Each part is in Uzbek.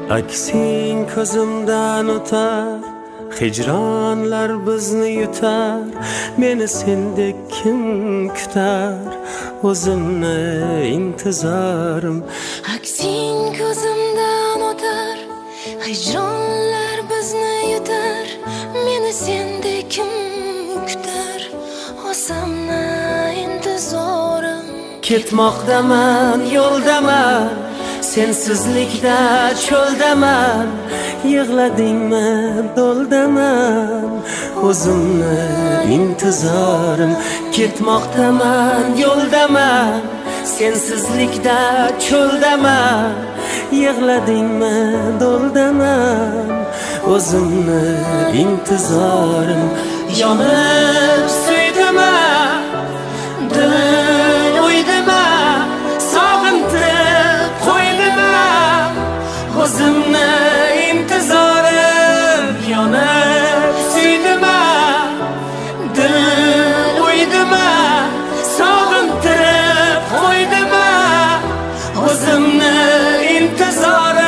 Aksing ko'zimdan o'tar, hijronlar bizni yutar. Meni sendek kim kutar, o'zimni intizorim. Aksing ko'zimdan o'tar, hijronlar bizni yutar. Meni sendek kim kutar, o'zimni intizorim. Ketmoqdaman, yo'ldaman, sensizlikda cho'ldaman. Yig'ladingmi, do'ldaman, o'zimni intizorim. Ketmoqdaman, yo'ldaman, sensizlikda cho'ldaman. Yig'ladingmi, do'ldaman, o'zimni intizorim. Yonib suydiman, dil o'ydiman, sog'intirib qo'ydiman, o'zimni intizorim. Yonib suydiman, dil o'ydiman, sog'intirib qo'ydiman, o'zimni intizorim.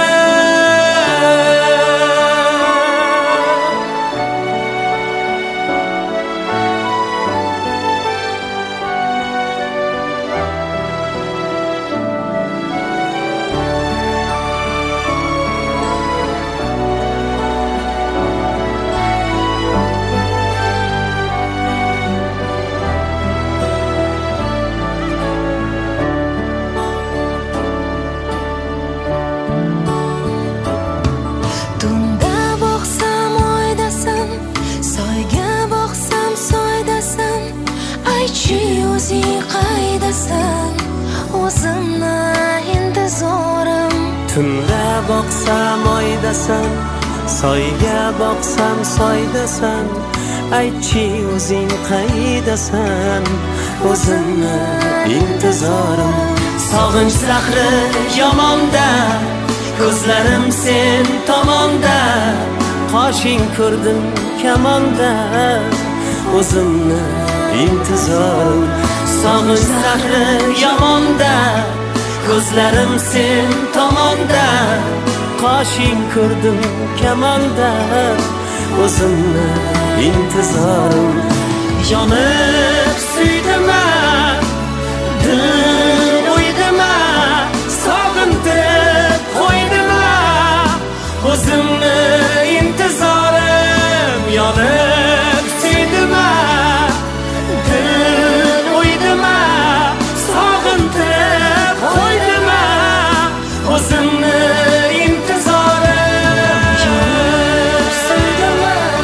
O'zing qaydasan, o'zimni intizorim. Tunda boqsam oydasan, soyga boqsam soydasan. Aytchi o'zing qaydasan, o'zimni intizorim. Sog'inch zahri yomonda, ko'zlarim sen tomonda. Qoshing ko'rdim kamonda, o'zimni intizorim. Sog'inch zahri yomonda, ko'zlarim sen tomonda. Qoshing ko'rdim kamonda, o'zimni intizorim. Yonib suydiman, dil o'ydiman, sog'intirib qo'ydiman, o'zimni intizorim. Yonib suydiman, dil o'ydiman, sog'intirib qo'ydiman, o'zimni intizorim. Yonib suydiman,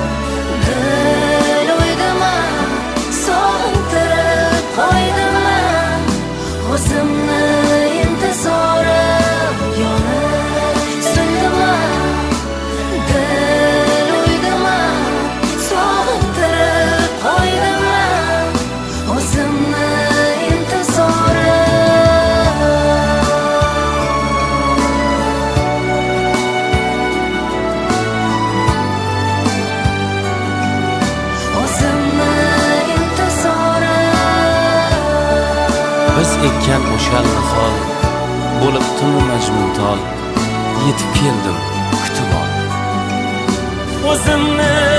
dil o'ydiman, sog'intirib qo'ydiman, o'zimni intizorim. Yonib suydiman, dil o'ydiman, sog'intirib qo'ydiman, o'zimni Biz ekkan o'sha nihol bo'libdimi majnuntol. Yetib keldim, kutib ol. O'zimni